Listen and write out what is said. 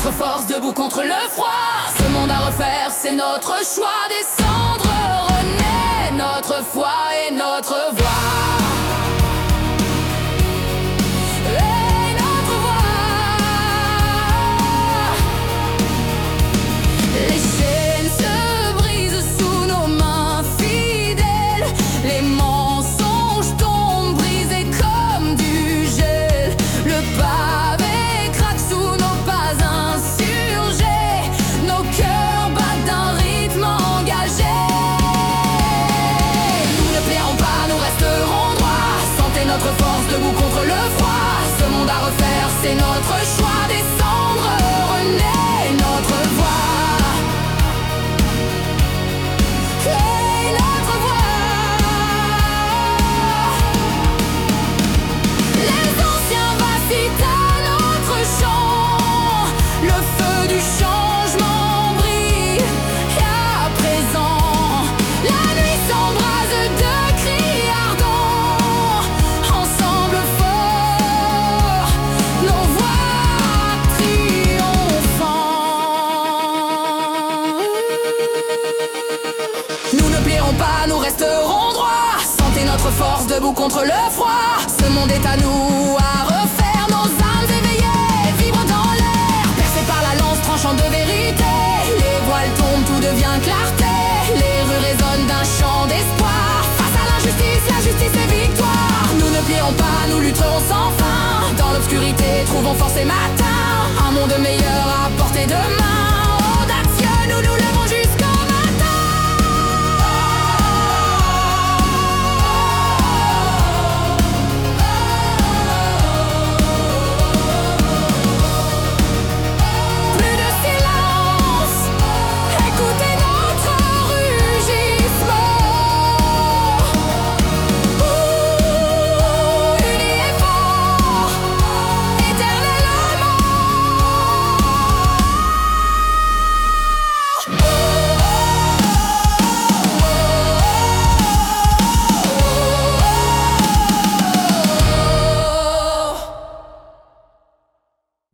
notre force, debout contre le froid. Ce monde à refaire, c'est notre choix. Descendre, renaître, notre foi et notre voix. C'est notre choix, descendre, renaître, notre voix. Et notre voix. Les anciens vacillent à notre chant. Le feu du changement brille. Et à présent, la nuit s'embrase de cris ardents. Ensemble fort, nos voix triomphant. Nous ne plierons pas, nous resterons droits. Sentez notre force, debout contre le froid. Ce monde est à nous à refaire. Nos âmes éveillées vibrent dans l'air, percées par la lance tranchant de vérité. Les voiles tombent, tout devient clarté. Les rues résonnent d'un chant d'espoir. Face à l'injustice, la justice est victoire. Nous ne plierons pas, nous lutterons sans fin. Dans l'obscurité, trouvons force et matin. Un monde meilleur à portée de main.